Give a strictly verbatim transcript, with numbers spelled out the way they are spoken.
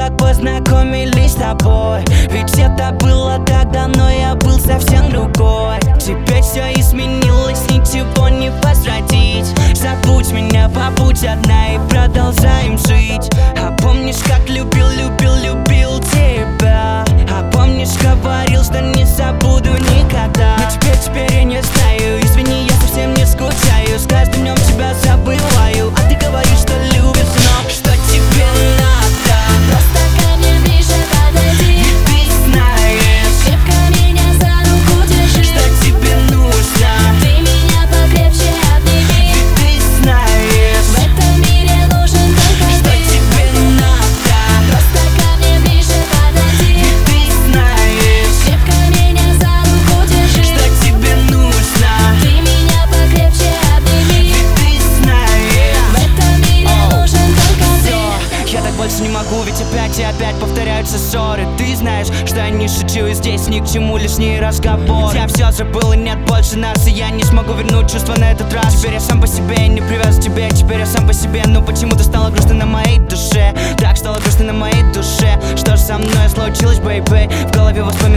как познакомились с тобой. Ведь это было так давно, я был совсем другой. Теперь все изменилось, ничего не возвратить. Забудь меня, побудь одна и продолжаем жить. А помнишь, как любил, любил, любил тебя? А помнишь, говорил, что не забуду никогда? Но теперь, теперь я не знаю, извини, я совсем не скучаю. С каждым днем тебя забываю, а ты говоришь, что любишь, но что тебе надо? Просто ко мне ближе подойди. И ты знаешь, Крепко меня за руку держи. что тебе нужно. Ты меня покрепче обними. И ты знаешь, В этом мире нужен только что ты. тебе надо. Просто ко мне ближе подойди. И ты знаешь, Крепко меня за руку держи. что тебе нужно. Ты меня покрепче обними. И ты знаешь. В этом мире нужен только ты. Я так больше не могу, ведь опять и опять повторяются ссоры. Ты знаешь, что я не шучу, и здесь ни к чему лишний разговор. Я все забыл, и нет больше нас, и я не смогу вернуть чувства на этот раз. Теперь я сам по себе, и не привязан к тебе. Теперь я сам по себе, но почему-то стало грустно на моей душе. Так стало грустно на моей душе. Что же со мной случилось, бэйбэй? В голове воспоминания